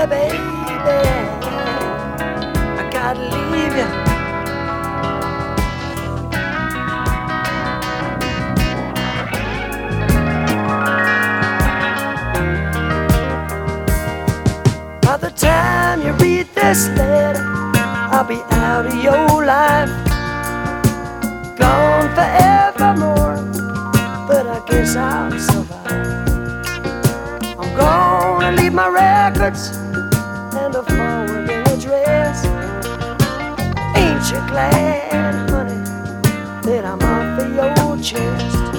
baby, I gotta leave you. By the time you read this letter, I'll be out of your life, gone forevermore, but I guess I'll survive. I'm gonna leave my records and a forwarding address. Ain't you glad, honey, that I'm off of your chest?